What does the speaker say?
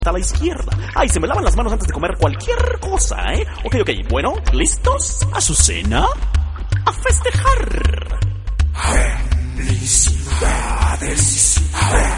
a la izquierda. Ay, se me lavan las manos antes de comer cualquier cosa, ¿eh? Ok, bueno, ¿listos? ¿A su cena? ¡A festejar! Felicidades.